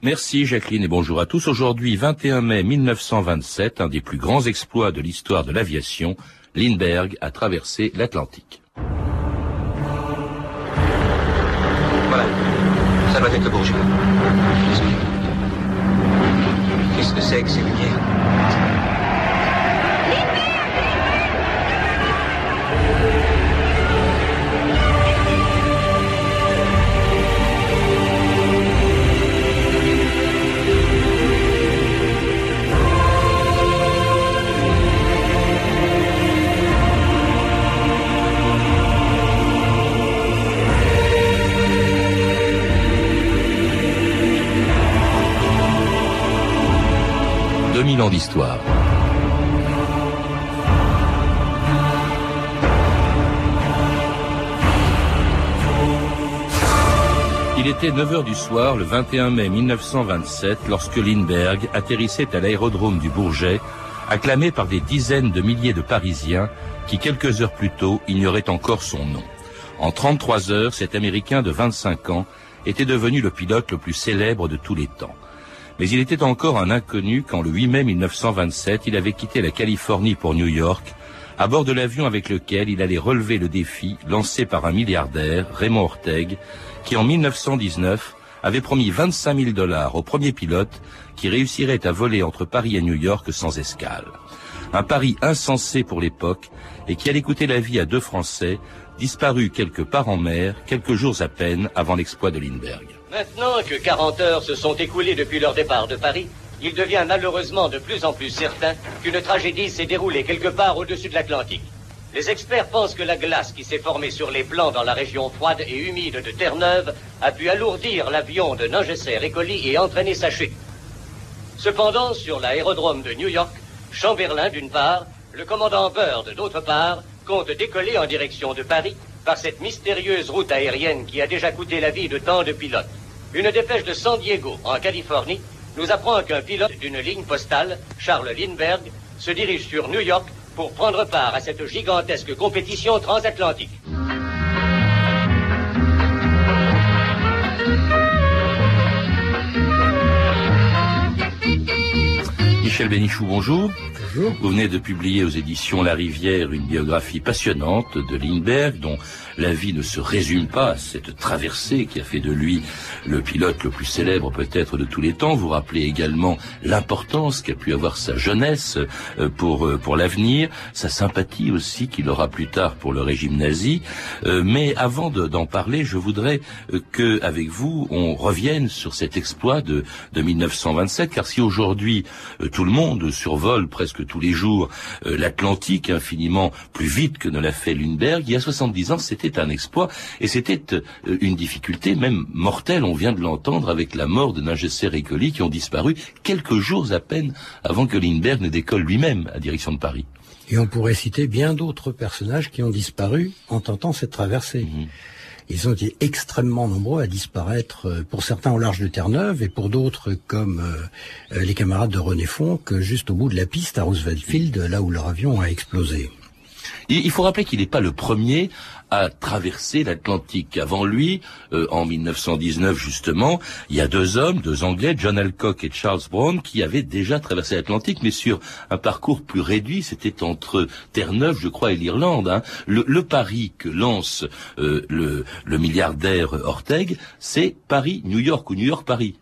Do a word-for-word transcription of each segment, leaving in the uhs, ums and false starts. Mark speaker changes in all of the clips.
Speaker 1: Merci Jacqueline et bonjour à tous. Aujourd'hui, vingt et un mai mille neuf cent vingt-sept, un des plus grands exploits de l'histoire de l'aviation, Lindbergh a traversé l'Atlantique.
Speaker 2: Voilà, ça doit être le Bourget. Qu'est-ce que c'est que ces lumières ?
Speaker 1: deux mille ans d'histoire. Il était neuf heures du soir, le vingt et un mai mille neuf cent vingt-sept, lorsque Lindbergh atterrissait à l'aérodrome du Bourget, acclamé par des dizaines de milliers de Parisiens qui, quelques heures plus tôt, ignoraient encore son nom. En trente-trois heures, cet Américain de vingt-cinq ans était devenu le pilote le plus célèbre de tous les temps. Mais il était encore un inconnu quand le huit mai mille neuf cent vingt-sept, il avait quitté la Californie pour New York, à bord de l'avion avec lequel il allait relever le défi lancé par un milliardaire, Raymond Orteig, qui en mille neuf cent dix-neuf avait promis vingt-cinq mille dollars au premier pilote qui réussirait à voler entre Paris et New York sans escale. Un pari insensé pour l'époque et qui allait coûter la vie à deux Français, disparus quelque part en mer, quelques jours à peine avant l'exploit de Lindbergh.
Speaker 3: Maintenant que quarante heures se sont écoulées depuis leur départ de Paris, il devient malheureusement de plus en plus certain qu'une tragédie s'est déroulée quelque part au-dessus de l'Atlantique. Les experts pensent que la glace qui s'est formée sur les plans dans la région froide et humide de Terre-Neuve a pu alourdir l'avion de Nungesser-Écoli et entraîner sa chute. Cependant, sur l'aérodrome de New York, Chamberlain d'une part, le commandant Byrd d'autre part, compte décoller en direction de Paris par cette mystérieuse route aérienne qui a déjà coûté la vie de tant de pilotes. Une dépêche de San Diego, en Californie, nous apprend qu'un pilote d'une ligne postale, Charles Lindbergh, se dirige sur New York pour prendre part à cette gigantesque compétition transatlantique.
Speaker 1: Michel Bénichou, bonjour.
Speaker 4: Bonjour.
Speaker 1: Vous venez de publier aux éditions La Rivière une biographie passionnante de Lindbergh, dont la vie ne se résume pas à cette traversée qui a fait de lui le pilote le plus célèbre peut-être de tous les temps. Vous rappelez également l'importance qu'a pu avoir sa jeunesse pour pour l'avenir, sa sympathie aussi qu'il aura plus tard pour le régime nazi. Mais avant de, d'en parler, je voudrais que, avec vous, on revienne sur cet exploit de, de mille neuf cent vingt-sept, car si aujourd'hui tout le monde survole presque tous les jours l'Atlantique infiniment plus vite que ne l'a fait Lindbergh, il y a soixante-dix ans, c'était un exploit et c'était une difficulté même mortelle. On vient de l'entendre avec la mort de Nungesser-Écoli qui ont disparu quelques jours à peine avant que Lindbergh ne décolle lui-même à direction de Paris.
Speaker 4: Et on pourrait citer bien d'autres personnages qui ont disparu en tentant cette traversée. Mmh. Ils ont été extrêmement nombreux à disparaître, pour certains au large de Terre-Neuve et pour d'autres comme euh, les camarades de René Fonck, juste au bout de la piste à Roosevelt Field, là où leur avion a explosé.
Speaker 1: Il faut rappeler qu'il n'est pas le premier à traverser l'Atlantique. Avant lui, euh, en mille neuf cent dix-neuf justement, il y a deux hommes, deux Anglais, John Alcock et Charles Brown, qui avaient déjà traversé l'Atlantique, mais sur un parcours plus réduit. C'était entre Terre-Neuve, je crois, et l'Irlande. Hein. Le, le pari que lance euh, le, le milliardaire Orteig, c'est Paris-New York ou New York-Paris.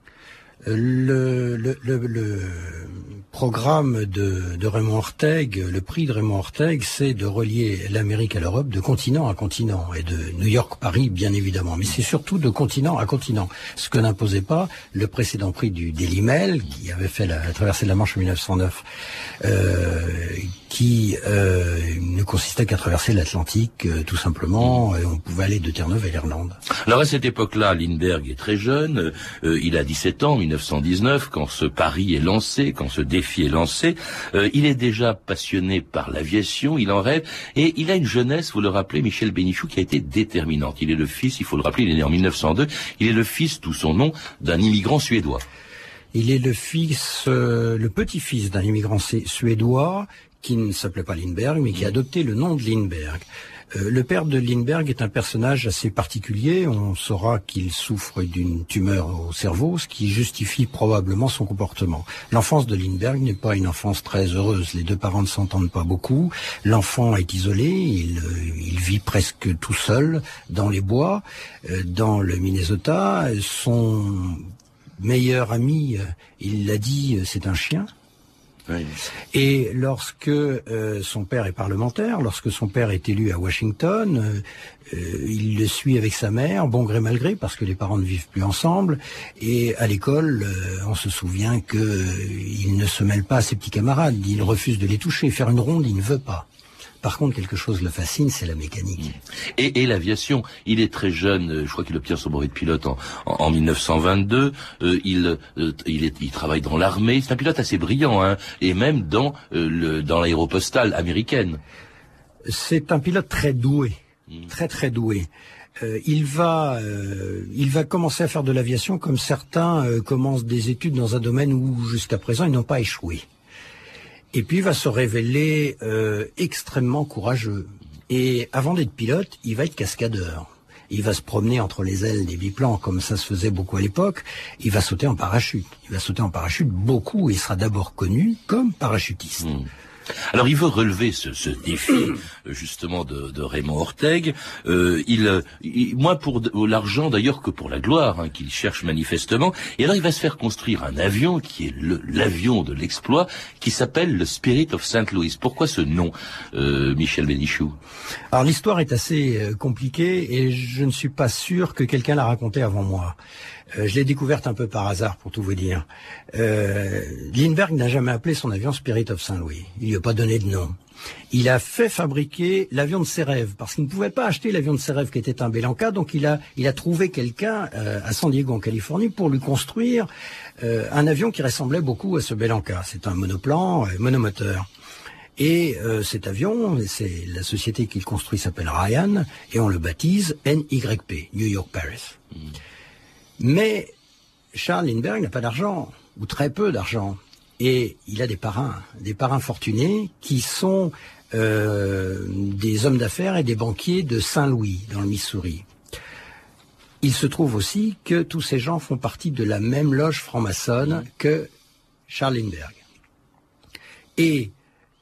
Speaker 4: Le, le, le, le programme de, de Raymond Orteig, le prix de Raymond Orteig, c'est de relier l'Amérique à l'Europe de continent à continent, et de New York-Paris, bien évidemment. Mais c'est surtout de continent à continent, ce que n'imposait pas le précédent prix du Daily Mail, qui avait fait la, la traversée de la Manche en mille neuf cent neuf, euh, qui euh, ne consistait qu'à traverser l'Atlantique, euh, tout simplement, et on pouvait aller de Terre-Neuve à l'Irlande.
Speaker 1: Alors à cette époque-là, Lindbergh est très jeune, euh, il a dix-sept ans, mille neuf cent dix-neuf, quand ce pari est lancé, quand ce défi est lancé, euh, il est déjà passionné par l'aviation, il en rêve, et il a une jeunesse, vous le rappelez, Michel Bénichou, qui a été déterminante. Il est le fils, il faut le rappeler, il est né en mille neuf cent deux, il est le fils, tout son nom, d'un immigrant suédois.
Speaker 4: Il est le fils, euh, le petit-fils d'un immigrant suédois qui ne s'appelait pas Lindbergh, mais qui a adopté le nom de Lindbergh. Euh, le père de Lindbergh est un personnage assez particulier. On saura qu'il souffre d'une tumeur au cerveau, ce qui justifie probablement son comportement. L'enfance de Lindbergh n'est pas une enfance très heureuse. Les deux parents ne s'entendent pas beaucoup. L'enfant est isolé, il, il vit presque tout seul dans les bois, euh, dans le Minnesota. Son meilleur ami, il l'a dit, c'est un chien. Oui. Et lorsque euh, son père est parlementaire, lorsque son père est élu à Washington, euh, il le suit avec sa mère, bon gré mal gré, parce que les parents ne vivent plus ensemble. Et à l'école, euh, on se souvient que euh, il ne se mêle pas à ses petits camarades, il refuse de les toucher. Faire une ronde, il ne veut pas. Par contre, quelque chose le fascine, c'est la mécanique.
Speaker 1: Et, et l'aviation, il est très jeune, je crois qu'il obtient son brevet de pilote en, en, en mille neuf cent vingt-deux, euh, il, euh, il, est, il travaille dans l'armée, c'est un pilote assez brillant, hein, et même dans, euh, le, dans l'aéropostale américaine.
Speaker 4: C'est un pilote très doué, mmh. très très doué. Euh, il va, euh, il va commencer à faire de l'aviation comme certains euh, commencent des études dans un domaine où jusqu'à présent ils n'ont pas échoué. Et puis il va se révéler euh, extrêmement courageux. Et avant d'être pilote, il va être cascadeur. Il va se promener entre les ailes des biplans, comme ça se faisait beaucoup à l'époque. Il va sauter en parachute. Il va sauter en parachute beaucoup et sera d'abord connu comme parachutiste. Mmh.
Speaker 1: Alors il veut relever ce, ce défi justement de, de Raymond Orteig. Euh, il, il, moins pour de, l'argent d'ailleurs que pour la gloire hein, qu'il cherche manifestement. Et alors il va se faire construire un avion qui est le, l'avion de l'exploit, qui s'appelle le Spirit of Saint Louis. Pourquoi ce nom, euh, Michel Bénichou?
Speaker 4: Alors l'histoire est assez euh, compliquée et je ne suis pas sûr que quelqu'un l'a raconté avant moi. Euh, je l'ai découverte un peu par hasard, pour tout vous dire. Euh, Lindbergh n'a jamais appelé son avion Spirit of Saint Louis. Il lui a pas donné de nom. Il a fait fabriquer l'avion de ses rêves, parce qu'il ne pouvait pas acheter l'avion de ses rêves qui était un Bellanca, donc il a, il a trouvé quelqu'un euh, à San Diego, en Californie, pour lui construire euh, un avion qui ressemblait beaucoup à ce Bellanca. C'est un monoplan, euh, monomoteur. Et euh, cet avion, c'est la société qu'il construit s'appelle Ryan, et on le baptise N Y P, New York Paris. Mmh. Mais Charles Lindbergh n'a pas d'argent, ou très peu d'argent. Et il a des parrains, des parrains fortunés qui sont euh, des hommes d'affaires et des banquiers de Saint-Louis, dans le Missouri. Il se trouve aussi que tous ces gens font partie de la même loge franc-maçonne que Charles Lindbergh. Et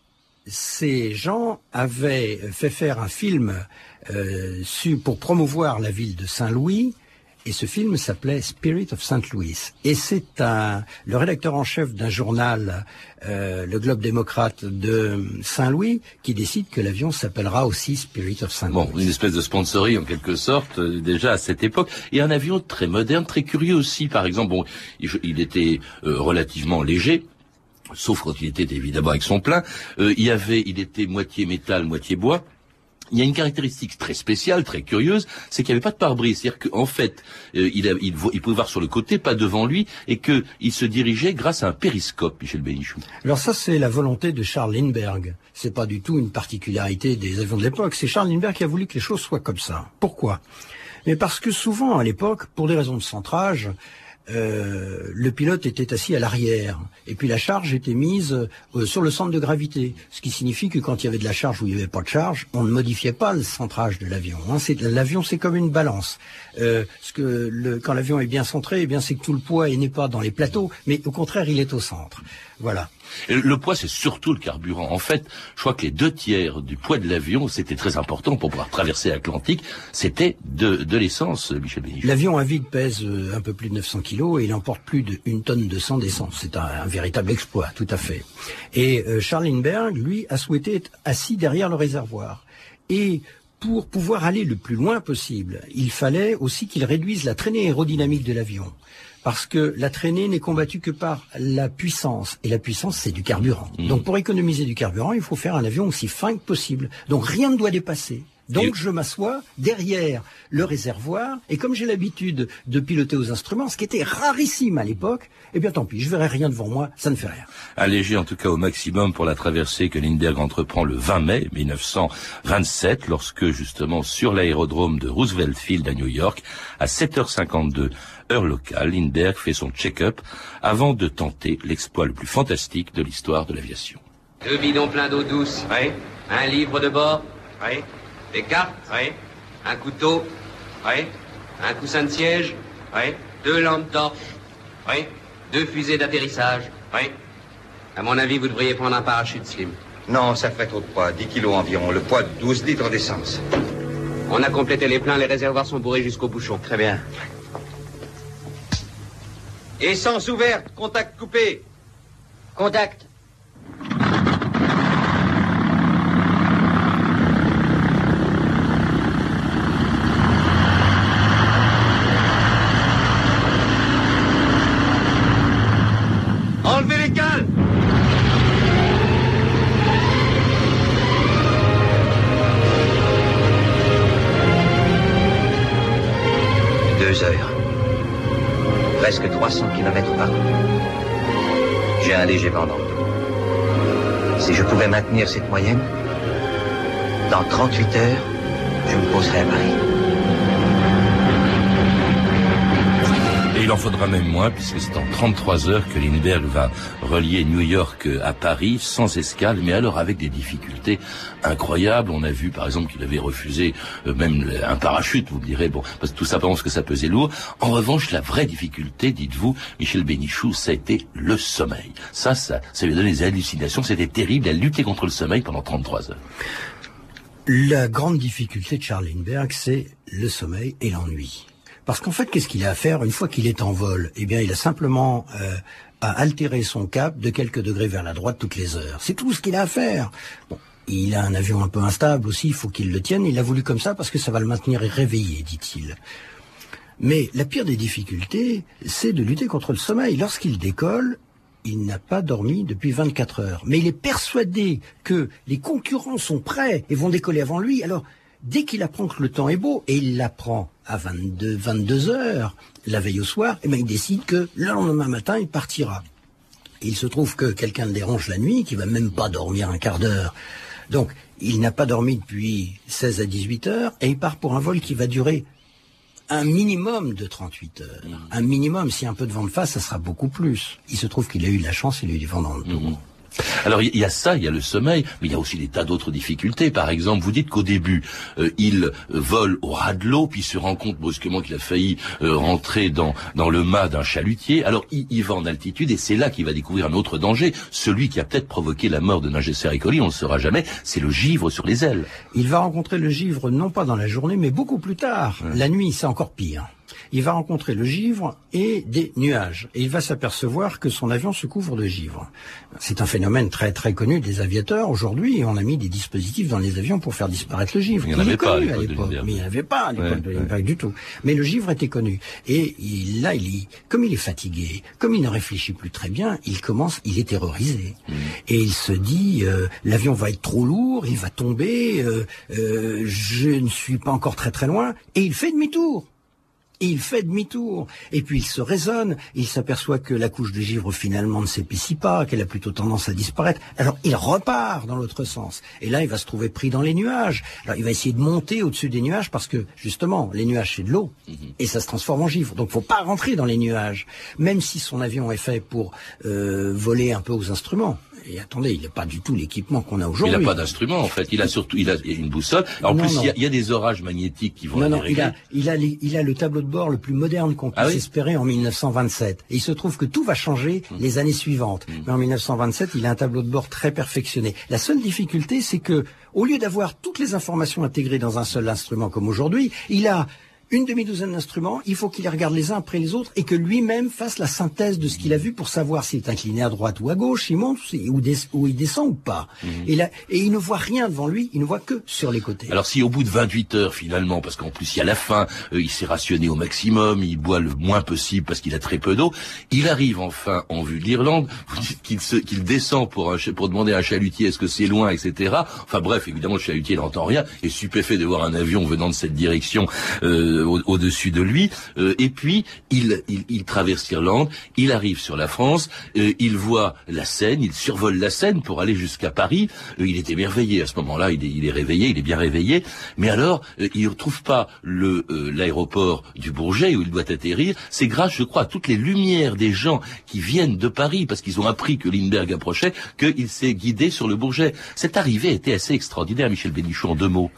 Speaker 4: ces gens avaient fait faire un film euh, pour promouvoir la ville de Saint-Louis. Et ce film s'appelait Spirit of Saint Louis. Et c'est un, le rédacteur en chef d'un journal, euh, le Globe démocrate de Saint-Louis, qui décide que l'avion s'appellera aussi Spirit of Saint Louis.
Speaker 1: Bon, une espèce de sponsoring en quelque sorte, euh, déjà à cette époque. Et un avion très moderne, très curieux aussi. Par exemple, bon, il, il était euh, relativement léger. Sauf quand il était évidemment avec son plein. Euh, il y avait, il était moitié métal, moitié bois. Il y a une caractéristique très spéciale, très curieuse, c'est qu'il n'y avait pas de pare-brise. C'est-à-dire qu'en fait, euh, il, a, il, il pouvait voir sur le côté, pas devant lui, et qu'il se dirigeait grâce à un périscope, Michel Bénichou.
Speaker 4: Alors ça, c'est la volonté de Charles Lindbergh. C'est pas du tout une particularité des avions de l'époque. C'est Charles Lindbergh qui a voulu que les choses soient comme ça. Pourquoi? Mais parce que souvent, à l'époque, pour des raisons de centrage, Euh, le pilote était assis à l'arrière et puis la charge était mise euh, sur le centre de gravité, ce qui signifie que quand il y avait de la charge ou il n'y avait pas de charge, on ne modifiait pas le centrage de l'avion. Hein. C'est, l'avion, c'est comme une balance. Euh, ce que le, quand l'avion est bien centré, eh bien c'est que tout le poids n'est pas dans les plateaux, mais au contraire, il est au centre. Voilà.
Speaker 1: Et le poids, c'est surtout le carburant. En fait, je crois que les deux tiers du poids de l'avion, c'était très important pour pouvoir traverser l'Atlantique, c'était de, de l'essence, Michel Bénichou.
Speaker 4: L'avion à vide pèse un peu plus de neuf cents kilos et il emporte plus d'une tonne de sang d'essence. C'est un, un véritable exploit, tout à fait. Et euh, Charles Lindbergh, lui, a souhaité être assis derrière le réservoir. Et pour pouvoir aller le plus loin possible, il fallait aussi qu'il réduise la traînée aérodynamique de l'avion. Parce que la traînée n'est combattue que par la puissance. Et la puissance, c'est du carburant. Mmh. Donc pour économiser du carburant, il faut faire un avion aussi fin que possible. Donc rien ne doit dépasser. Donc je m'assois derrière le réservoir, et comme j'ai l'habitude de piloter aux instruments, ce qui était rarissime à l'époque, eh bien tant pis, je verrai rien devant moi, ça ne fait rien.
Speaker 1: Allégé en tout cas au maximum pour la traversée que Lindbergh entreprend le vingt mai mille neuf cent vingt-sept, lorsque justement sur l'aérodrome de Roosevelt Field à New York, à sept heures cinquante-deux, heure locale, Lindbergh fait son check-up avant de tenter l'exploit le plus fantastique de l'histoire de l'aviation.
Speaker 3: Deux bidons pleins d'eau douce.
Speaker 2: Oui.
Speaker 3: Un livre de bord.
Speaker 2: Oui. Des cartes? Oui. Un couteau? Oui. Un coussin de siège? Oui. Deux lampes torches? Oui. Deux fusées d'atterrissage? Oui. À mon avis, vous devriez prendre un parachute, Slim.
Speaker 5: Non, ça ferait trop de poids, dix kilos environ, le poids de douze litres d'essence.
Speaker 2: On a complété les pleins, les réservoirs sont bourrés jusqu'au bouchon.
Speaker 5: Très bien. Essence ouverte, contact coupé.
Speaker 3: Contact.
Speaker 5: Enlevez les cales.
Speaker 2: Deux heures. Presque trois cents kilomètres par an. J'ai un léger vent dans le dos. Si je pouvais maintenir cette moyenne, dans trente-huit heures, je me poserais à Paris.
Speaker 1: Et il en faudra même moins, puisque c'est en trente-trois heures que Lindbergh va relier New York à Paris, sans escale, mais alors avec des difficultés incroyables. On a vu, par exemple, qu'il avait refusé euh, même un parachute, vous me direz, bon, parce que tout simplement parce que ça pesait lourd. En revanche, la vraie difficulté, dites-vous, Michel Bénichou, ça a été le sommeil. Ça, ça, ça lui a donné des hallucinations, c'était terrible, elle luttait contre le sommeil pendant trente-trois heures.
Speaker 4: La grande difficulté de Charles Lindbergh, c'est le sommeil et l'ennui. Parce qu'en fait, qu'est-ce qu'il a à faire une fois qu'il est en vol? Eh bien, il a simplement euh, à altérer son cap de quelques degrés vers la droite toutes les heures. C'est tout ce qu'il a à faire. Bon, il a un avion un peu instable aussi, il faut qu'il le tienne. Il l'a voulu comme ça parce que ça va le maintenir réveillé, dit-il. Mais la pire des difficultés, c'est de lutter contre le sommeil. Lorsqu'il décolle, il n'a pas dormi depuis vingt-quatre heures. Mais il est persuadé que les concurrents sont prêts et vont décoller avant lui. Alors, dès qu'il apprend que le temps est beau, et il l'apprend à vingt-deux, vingt-deux heures, la veille au soir, eh ben, il décide que le lendemain matin, il partira. Et il se trouve que quelqu'un le dérange la nuit, qui va même pas dormir un quart d'heure. Donc, il n'a pas dormi depuis seize à dix-huit heures, et il part pour un vol qui va durer un minimum de trente-huit heures. Mmh. Un minimum, si un peu de vent de face, ça sera beaucoup plus. Il se trouve qu'il a eu de la chance, il a eu du vent dans le dos. Mmh.
Speaker 1: Alors il y a ça, il y a le sommeil, mais il y a aussi des tas d'autres difficultés. Par exemple, vous dites qu'au début, euh, il euh, vole au ras de l'eau, puis il se rend compte brusquement qu'il a failli euh, rentrer dans dans le mât d'un chalutier. Alors il, il va en altitude, et c'est là qu'il va découvrir un autre danger, celui qui a peut-être provoqué la mort de Nungesser et Collins, on ne le saura jamais, c'est le givre sur les ailes.
Speaker 4: Il va rencontrer le givre non pas dans la journée, mais beaucoup plus tard. Ouais. La nuit, c'est encore pire. Il va rencontrer le givre et des nuages. Et il va s'apercevoir que son avion se couvre de givre. C'est un phénomène très très connu des aviateurs. Aujourd'hui, on a mis des dispositifs dans les avions pour faire disparaître le givre.
Speaker 1: Il n'y en avait pas à
Speaker 4: l'époque, mais il n'y en avait pas à l'époque
Speaker 1: ouais,
Speaker 4: de Lindbergh ouais. du tout. Mais le givre était connu. Et il, là, il, comme il est fatigué, comme il ne réfléchit plus très bien, il commence, il est terrorisé. Mmh. Et il se dit, euh, l'avion va être trop lourd, il va tomber, euh, euh, je ne suis pas encore très très loin. Et il fait demi-tour. Et il fait demi-tour. Et puis il se raisonne, il s'aperçoit que la couche de givre finalement ne s'épaissit pas, qu'elle a plutôt tendance à disparaître. Alors il repart dans l'autre sens. Et là il va se trouver pris dans les nuages. Alors il va essayer de monter au-dessus des nuages parce que justement les nuages c'est de l'eau mmh. et ça se transforme en givre. Donc faut pas rentrer dans les nuages. Même si son avion est fait pour euh, voler un peu aux instruments. Et attendez, il n'a pas du tout l'équipement qu'on a aujourd'hui.
Speaker 1: Il n'a pas d'instrument, en fait. Il a surtout, il a une boussole. Alors, en non, plus, il y, a, il y a des orages magnétiques qui vont.
Speaker 4: Non, non, il a, il a, les, il a le tableau de bord le plus moderne qu'on puisse ah oui espérer en mille neuf cent vingt-sept. Et il se trouve que tout va changer mmh. les années suivantes. Mmh. Mais en mille neuf cent vingt-sept, il a un tableau de bord très perfectionné. La seule difficulté, c'est que, au lieu d'avoir toutes les informations intégrées dans un seul instrument comme aujourd'hui, il a une demi-douzaine d'instruments, il faut qu'il les regarde les uns après les autres et que lui-même fasse la synthèse de ce qu'il a vu pour savoir s'il est incliné à droite ou à gauche, il monte ou, des, ou il descend ou pas. Mmh. Et, là, et il ne voit rien devant lui, il ne voit que sur les côtés.
Speaker 1: Alors si au bout de vingt-huit heures finalement, parce qu'en plus il y a la faim, euh, il s'est rationné au maximum, il boit le moins possible parce qu'il a très peu d'eau, il arrive enfin en vue de l'Irlande, vous dites qu'il, se, qu'il descend pour, un, pour demander à un chalutier est-ce que c'est loin, et cetera. Enfin bref, évidemment le chalutier n'entend rien, est stupéfait de voir un avion venant de cette direction euh, Au, au-dessus de lui, euh, et puis il, il, il traverse l'Irlande, il arrive sur la France, euh, il voit la Seine, il survole la Seine pour aller jusqu'à Paris. Euh, il est émerveillé à ce moment-là, il est, il est réveillé, il est bien réveillé. Mais alors, euh, il ne trouve pas le euh, l'aéroport du Bourget où il doit atterrir. C'est grâce, je crois, à toutes les lumières des gens qui viennent de Paris, parce qu'ils ont appris que Lindbergh approchait, qu'il s'est guidé sur le Bourget. Cette arrivée était assez extraordinaire, Michel Bénichou, en deux mots.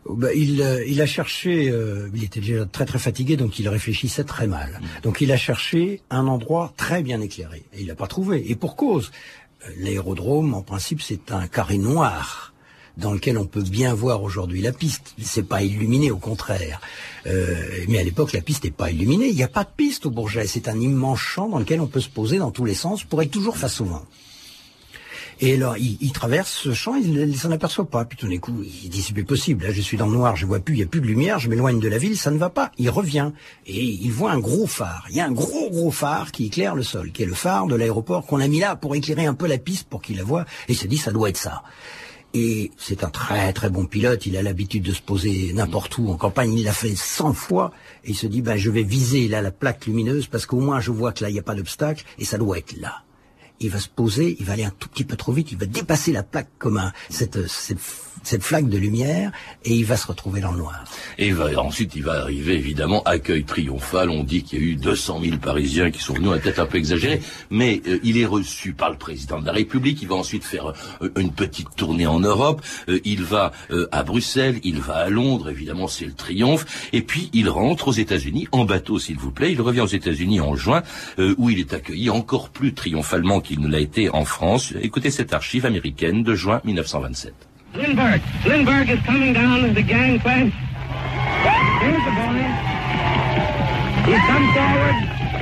Speaker 4: Bah, il, euh, il a cherché, euh, il était déjà très très fatigué, donc il réfléchissait très mal. Donc il a cherché un endroit très bien éclairé. Et il n'a pas trouvé. Et pour cause, l'aérodrome, en principe, c'est un carré noir dans lequel on peut bien voir aujourd'hui la piste. C'est pas illuminé, au contraire. Euh, mais à l'époque, la piste n'est pas illuminée. Il n'y a pas de piste au Bourget. C'est un immense champ dans lequel on peut se poser dans tous les sens pour être toujours face au vent. Et alors, il, il traverse ce champ, il ne s'en aperçoit pas. Puis tout d'un coup, il dit, c'est plus possible. Là, je suis dans le noir, je vois plus, il n'y a plus de lumière, je m'éloigne de la ville, ça ne va pas. Il revient. Et il voit un gros phare. Il y a un gros, gros phare qui éclaire le sol, qui est le phare de l'aéroport qu'on a mis là pour éclairer un peu la piste pour qu'il la voie. Et il se dit, ça doit être ça. Et c'est un très, très bon pilote. Il a l'habitude de se poser n'importe où. En campagne, il l'a fait cent fois. Et il se dit, ben, je vais viser là la plaque lumineuse parce qu'au moins, je vois que là, il n'y a pas d'obstacle et ça doit être là. Il va se poser, il va aller un tout petit peu trop vite, il va dépasser la plaque comme un, cette, cette, cette flaque de lumière, et il va se retrouver dans le noir.
Speaker 1: Et il va, ensuite, il va arriver, évidemment, accueil triomphal. On dit qu'il y a eu deux cent mille Parisiens qui sont venus, on a peut-être un peu exagéré, mais euh, il est reçu par le président de la République. Il va ensuite faire euh, une petite tournée en Europe. Euh, il va euh, à Bruxelles, il va à Londres, évidemment, c'est le triomphe. Et puis, il rentre aux États-Unis, en bateau, s'il vous plaît. Il revient aux États-Unis en juin, euh, où il est accueilli encore plus triomphalement qu'il ne l'a été en France. Écoutez cette archive américaine de juin mille neuf cent vingt-sept.
Speaker 6: Lindbergh. Lindbergh is coming down the gangplank. Here's the boy. He's come forward.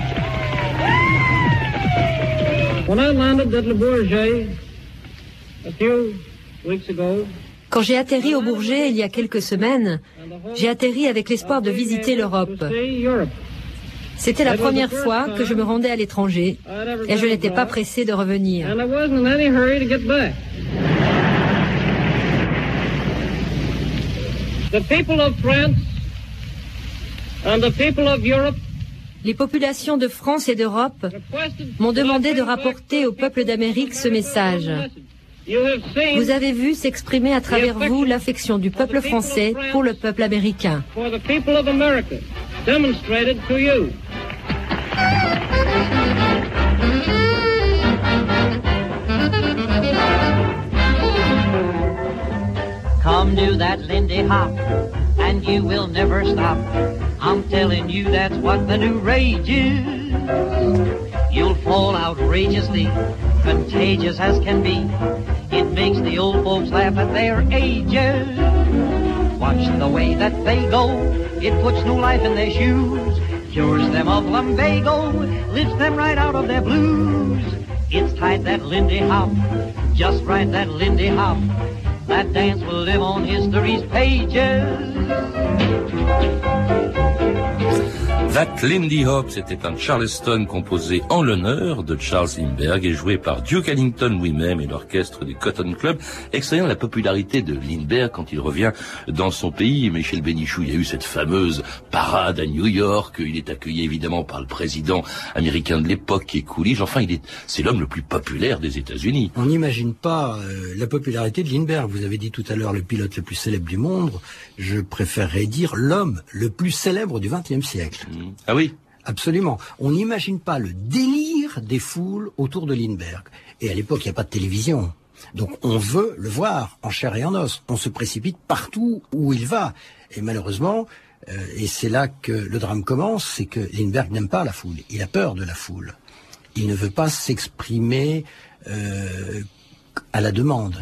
Speaker 6: When I landed at Le Bourget a few weeks ago,
Speaker 7: quand j'ai atterri au Bourget il y a quelques semaines, j'ai atterri avec l'espoir de visiter l'Europe. C'était la première fois que je me rendais à l'étranger et je n'étais pas pressé de revenir. Les populations de France et d'Europe m'ont demandé de rapporter au peuple d'Amérique ce message. Vous avez vu s'exprimer à travers vous l'affection du peuple français pour le peuple américain.
Speaker 8: Come do that Lindy Hop, and you will never stop. I'm telling you that's what the new rage is. You'll fall outrageously, contagious as can be. It makes the old folks laugh at their ages. Watch the way that they go, it puts new life in their shoes. Cures them of lumbago, lifts them right out of their blues. It's tight, that Lindy Hop, just right, that Lindy Hop. That dance will live on history's pages.
Speaker 1: That Lindy Hop, c'était un Charleston composé en l'honneur de Charles Lindbergh et joué par Duke Ellington lui-même et l'orchestre du Cotton Club, extrayant la popularité de Lindbergh quand il revient dans son pays. Michel Bénichou, il y a eu cette fameuse parade à New York, il est accueilli évidemment par le président américain de l'époque qui est Coolidge. Enfin, il est, c'est l'homme le plus populaire des États-Unis.
Speaker 4: On n'imagine pas euh, la popularité de Lindbergh. Vous avez dit tout à l'heure le pilote le plus célèbre du monde. Je préférerais dire l'homme le plus célèbre du vingtième siècle.
Speaker 1: Mmh. Ah oui?
Speaker 4: Absolument. On n'imagine pas le délire des foules autour de Lindbergh. Et à l'époque, il n'y a pas de télévision. Donc on veut le voir en chair et en os. On se précipite partout où il va. Et malheureusement, euh, et c'est là que le drame commence, c'est que Lindbergh n'aime pas la foule. Il a peur de la foule. Il ne veut pas s'exprimer euh, à la demande.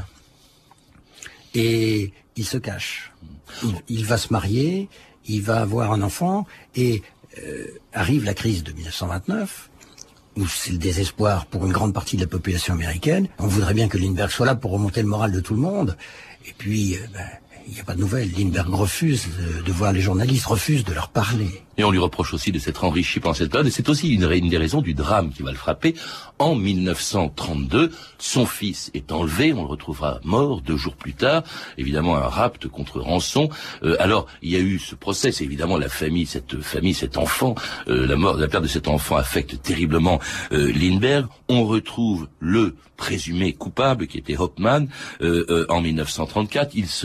Speaker 4: Et il se cache. Il, il va se marier, il va avoir un enfant, et euh, arrive la crise de mille neuf cent vingt-neuf, où c'est le désespoir pour une grande partie de la population américaine. On voudrait bien que Lindbergh soit là pour remonter le moral de tout le monde. Et puis, euh, ben, il n'y a pas de nouvelles. Lindbergh refuse de, de voir les journalistes, refuse de leur parler.
Speaker 1: Et on lui reproche aussi de s'être enrichi pendant cette période. Et c'est aussi une, une des raisons du drame qui va le frapper. En mille neuf cent trente-deux, son fils est enlevé. On le retrouvera mort deux jours plus tard. Évidemment, un rapt contre rançon. Euh, alors, il y a eu ce procès. C'est évidemment la famille, cette famille, cet enfant. Euh, la mort, la perte de cet enfant affecte terriblement euh, Lindbergh. On retrouve le présumé coupable qui était Hauptmann euh, euh, en mille neuf cent trente-quatre. Il sera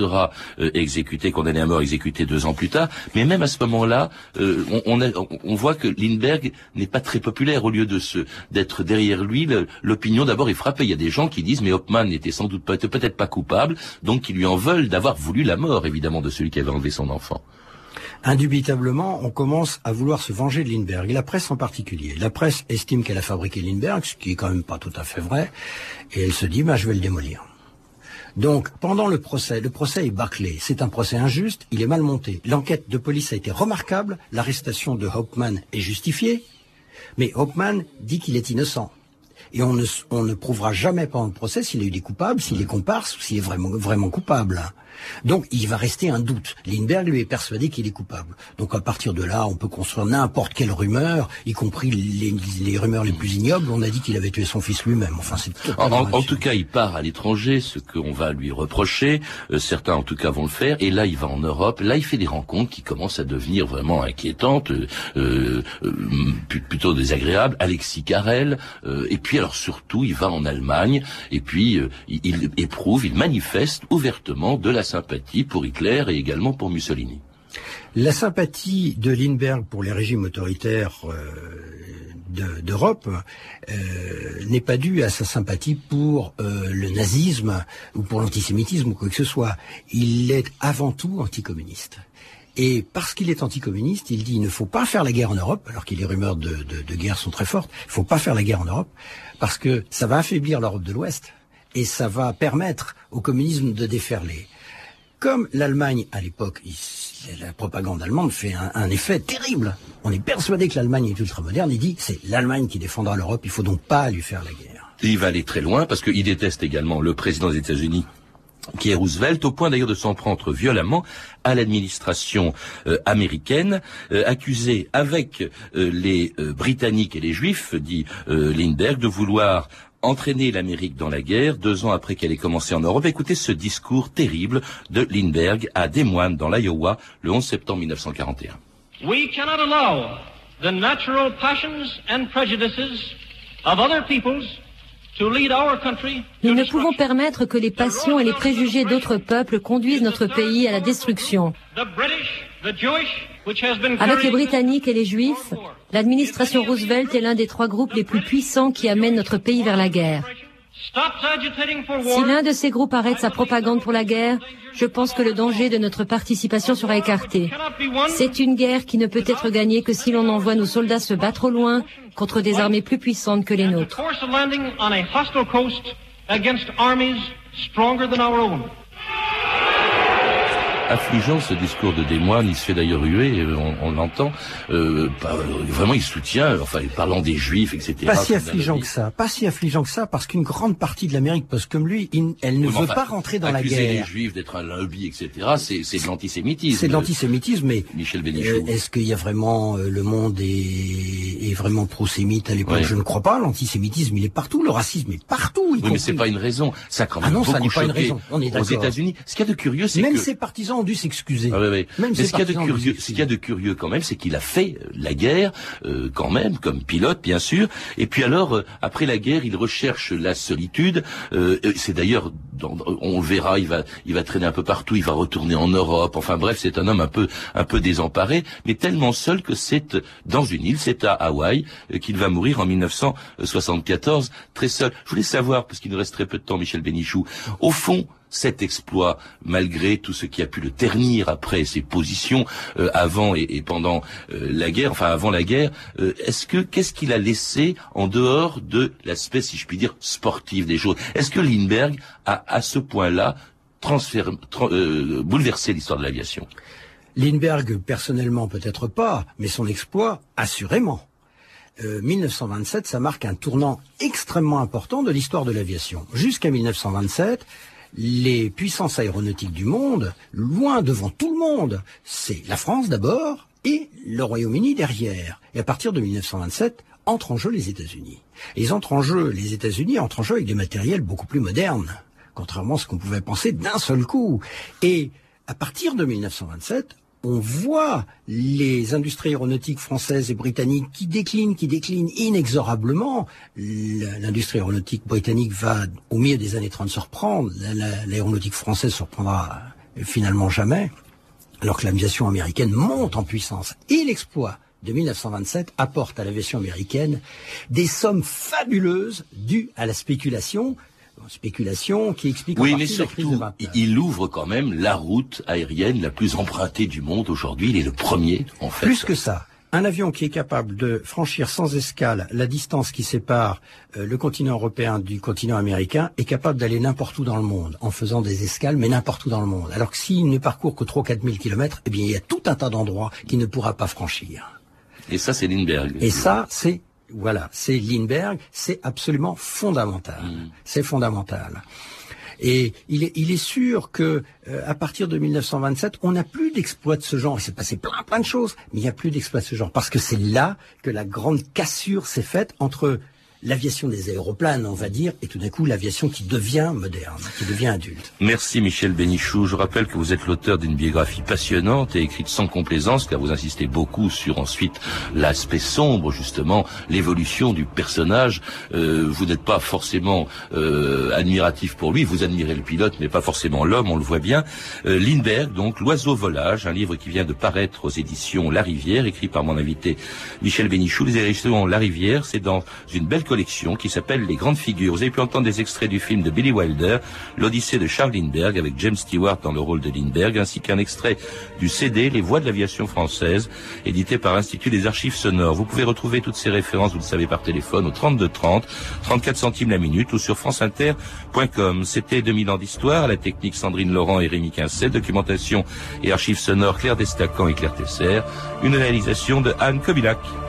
Speaker 1: euh, exécuté, condamné à mort, exécuté deux ans plus tard. Mais même à ce moment-là, euh, on, on, a, on voit que Lindbergh n'est pas très populaire. Au lieu de se d'être derrière lui, le, l'opinion d'abord est frappée. Il y a des gens qui disent mais Hauptmann n'était sans doute pas, peut-être pas coupable, donc qui lui en veulent d'avoir voulu la mort, évidemment, de celui qui avait enlevé son enfant.
Speaker 4: Indubitablement, on commence à vouloir se venger de Lindbergh, et la presse en particulier. La presse estime qu'elle a fabriqué Lindbergh, ce qui est quand même pas tout à fait vrai, et elle se dit, bah, je vais le démolir. Donc, pendant le procès, le procès est bâclé. C'est un procès injuste, il est mal monté. L'enquête de police a été remarquable, l'arrestation de Hauptmann est justifiée, mais Hauptmann dit qu'il est innocent. Et on ne, on ne prouvera jamais pendant le procès s'il a eu des coupables, s'il est comparse ou s'il est vraiment, vraiment coupable. Donc il va rester un doute. Lindbergh lui est persuadé qu'il est coupable. Donc à partir de là, on peut construire n'importe quelle rumeur, y compris les, les rumeurs les plus ignobles. On a dit qu'il avait tué son fils lui-même. Enfin, c'est
Speaker 1: en, en, en tout cas, il part à l'étranger, ce qu'on va lui reprocher. Euh, certains, en tout cas, vont le faire. Et là, il va en Europe. Là, il fait des rencontres qui commencent à devenir vraiment inquiétantes, euh, euh, plutôt désagréables. Alexis Carrel. Euh, et puis, alors surtout, il va en Allemagne. Et puis, euh, il, il éprouve, il manifeste ouvertement de la sympathie pour Hitler et également pour Mussolini.
Speaker 4: La sympathie de Lindbergh pour les régimes autoritaires euh, de, d'Europe euh, n'est pas due à sa sympathie pour euh, le nazisme ou pour l'antisémitisme ou quoi que ce soit. Il est avant tout anticommuniste. Et parce qu'il est anticommuniste, il dit il ne faut pas faire la guerre en Europe, alors que les rumeurs de, de, de guerre sont très fortes. Il ne faut pas faire la guerre en Europe parce que ça va affaiblir l'Europe de l'Ouest et ça va permettre au communisme de déferler. Comme l'Allemagne, à l'époque, la propagande allemande fait un, un effet terrible. On est persuadé que l'Allemagne est ultramoderne. Il dit, c'est l'Allemagne qui défendra l'Europe, il faut donc pas lui faire la guerre.
Speaker 1: Et il va aller très loin, parce qu'il déteste également le président des États-Unis, qui est Roosevelt, au point d'ailleurs de s'en prendre violemment à l'administration euh, américaine, euh, accusée avec euh, les euh, Britanniques et les Juifs, dit euh, Lindbergh, de vouloir entraîner l'Amérique dans la guerre, deux ans après qu'elle ait commencé en Europe. Écoutez ce discours terrible de Lindbergh à Des Moines, dans l'Iowa, le onze septembre mille neuf cent quarante et un.
Speaker 6: We cannot allow the natural passions and prejudices of other peoples to lead our country.
Speaker 7: Nous ne pouvons permettre que les passions et les préjugés d'autres peuples conduisent notre pays à la destruction. Avec les Britanniques et les Juifs, l'administration Roosevelt est l'un des trois groupes les plus puissants qui amènent notre pays vers la guerre. Si l'un de ces groupes arrête sa propagande pour la guerre, je pense que le danger de notre participation sera écarté. C'est une guerre qui ne peut être gagnée que si l'on envoie nos soldats se battre au loin contre des armées plus puissantes que les nôtres.
Speaker 1: Affligeant ce discours de Des Moines, il se fait d'ailleurs huer, on, on l'entend, euh, pas, vraiment il soutient, enfin parlant des Juifs, et cetera.
Speaker 4: Pas si affligeant que ça, pas si affligeant que ça, parce qu'une grande partie de l'Amérique, parce que comme lui, il, elle ne oui, veut enfin, pas rentrer dans la guerre.
Speaker 1: Accuser les Juifs d'être un lobby, et cetera, c'est, c'est de l'antisémitisme.
Speaker 4: C'est de l'antisémitisme, mais
Speaker 1: Michel Bénichou.
Speaker 4: Euh, est-ce qu'il y a vraiment, euh, le monde est, est vraiment pro-sémite à l'époque? Oui. Je ne crois pas, l'antisémitisme il est partout, le racisme est partout.
Speaker 1: Oui, mais c'est pas une raison, ça a quand même
Speaker 4: ah non,
Speaker 1: beaucoup
Speaker 4: ça n'est pas une
Speaker 1: choqué
Speaker 4: raison. On est
Speaker 1: aux États-Unis. Ce qu'il y a de curieux, c'est
Speaker 4: même
Speaker 1: que...
Speaker 4: ses partisans ont dû s'excuser.
Speaker 1: Ah, oui, oui.
Speaker 4: Même
Speaker 1: mais ce qu'il y a de curieux, ce qu'il y a de curieux quand même, c'est qu'il a fait la guerre euh, quand même comme pilote, bien sûr. Et puis alors, euh, après la guerre, il recherche la solitude. Euh, c'est d'ailleurs, dans, on le verra, il va, il va traîner un peu partout, il va retourner en Europe. Enfin bref, c'est un homme un peu, un peu désemparé, mais tellement seul que c'est dans une île, c'est à Hawaï, euh, qu'il va mourir en mille neuf cent soixante-quatorze, très seul. Je voulais savoir, parce qu'il nous reste très peu de temps, Michel Bénichou, au fond, cet exploit, malgré tout ce qui a pu le ternir après ses positions euh, avant et, et pendant euh, la guerre, enfin avant la guerre, euh, est-ce que qu'est-ce qu'il a laissé en dehors de l'aspect, si je puis dire, sportif des choses? Est-ce que Lindbergh a à ce point-là transféré, tra- euh, bouleversé l'histoire de l'aviation?
Speaker 4: Lindbergh, personnellement, peut-être pas, mais son exploit, assurément. Euh, mille neuf cent vingt-sept, ça marque un tournant extrêmement important de l'histoire de l'aviation. Jusqu'à mille neuf cent vingt-sept, les puissances aéronautiques du monde, loin devant tout le monde, c'est la France d'abord et le Royaume-Uni derrière. Et à partir de mille neuf cent vingt-sept, entrent en jeu les États-Unis. Et ils entrent en jeu, les États-Unis entrent en jeu avec des matériels beaucoup plus modernes, contrairement à ce qu'on pouvait penser d'un seul coup. Et à partir de mille neuf cent vingt-sept, on voit les industries aéronautiques françaises et britanniques qui déclinent, qui déclinent inexorablement. L'industrie aéronautique britannique va, au milieu des années trente, se reprendre. L'aéronautique française se reprendra finalement jamais, alors que l'aviation américaine monte en puissance. Et l'exploit de mille neuf cent vingt-sept apporte à l'aviation américaine des sommes fabuleuses dues à la spéculation, spéculation qui explique en
Speaker 1: oui,
Speaker 4: partie
Speaker 1: mais surtout,
Speaker 4: la crise de vingt-neuf.
Speaker 1: Il ouvre quand même la route aérienne la plus empruntée du monde aujourd'hui. Il est le premier, en fait.
Speaker 4: Plus que ça. Un avion qui est capable de franchir sans escale la distance qui sépare euh, le continent européen du continent américain est capable d'aller n'importe où dans le monde en faisant des escales, mais n'importe où dans le monde. Alors que s'il ne parcourt que trois ou quatre mille kilomètres, eh bien, il y a tout un tas d'endroits qu'il ne pourra pas franchir.
Speaker 1: Et ça, c'est Lindbergh.
Speaker 4: Et ça, c'est, voilà, c'est Lindbergh, c'est absolument fondamental. Mmh. C'est fondamental. Et il est, il est sûr que euh, à partir de mille neuf cent vingt-sept, on n'a plus d'exploits de ce genre. Il s'est passé plein, plein de choses, mais il n'y a plus d'exploits de ce genre parce que c'est là que la grande cassure s'est faite entre l'aviation des aéroplanes, on va dire, et tout d'un coup l'aviation qui devient moderne, qui devient adulte.
Speaker 1: Merci Michel Bénichou. Je rappelle que vous êtes l'auteur d'une biographie passionnante et écrite sans complaisance, car vous insistez beaucoup sur ensuite l'aspect sombre, justement, l'évolution du personnage. Euh, vous n'êtes pas forcément euh, admiratif pour lui, vous admirez le pilote, mais pas forcément l'homme, on le voit bien. Euh, Lindbergh, donc, L'Oiseau Volage, un livre qui vient de paraître aux éditions La Rivière, écrit par mon invité Michel Bénichou. Les éditions La Rivière, c'est dans une belle collection qui s'appelle Les Grandes Figures. Vous avez pu entendre des extraits du film de Billy Wilder, L'Odyssée de Charles Lindbergh, avec James Stewart dans le rôle de Lindbergh, ainsi qu'un extrait du C D Les Voix de l'aviation française, édité par l'Institut des Archives Sonores. Vous pouvez retrouver toutes ces références, vous le savez, par téléphone au trente-deux trente, trente-quatre centimes la minute ou sur franceinter point com. C'était deux mille ans d'histoire, à la technique Sandrine Laurent et Rémi Quincet, documentation et archives sonores Claire Destacan et Claire Tesser, une réalisation de Anne Kobilac.